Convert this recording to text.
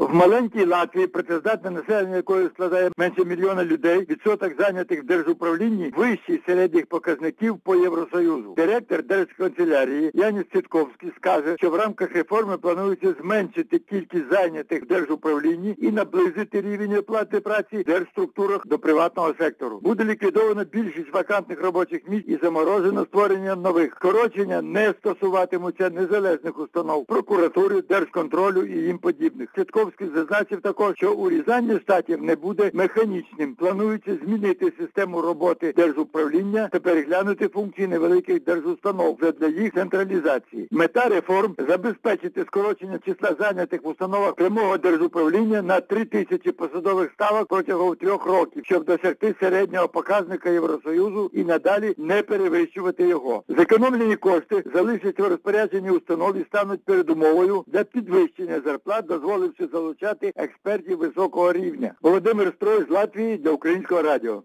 В маленькій Латвії, працездатне населення якої складає менше мільйона людей, відсоток зайнятих в держуправлінні вищий середніх показників по Євросоюзу. Директор Держканцелярії Яніс Цитковський скаже, що в рамках реформи планується зменшити кількість зайнятих в держуправлінні і наблизити рівень оплати праці в держструктурах до приватного сектору. Буде ліквідовано більшість вакантних робочих місць і заморожено створення нових. Скорочення не стосуватимуться незалежних установ, прокуратури, держконтролю і їм подібних. Цитковський зазначив також, що урізання штатів не буде механічним. Планується змінити систему роботи держуправління та переглянути функції невеликих держустанов для їх централізації. Мета реформ – забезпечити скорочення числа зайнятих в установах прямого держуправління на 3000 посадових ставок протягом 3 років, щоб досягти середнього показника Євросоюзу і надалі не перевищувати його. Зекономлені кошти залишаться в розпорядженні установ і стануть передумовою для підвищення зарплат, дозволивши залучати експертів високого рівня. Володимир Строй з Латвії для Українського радіо.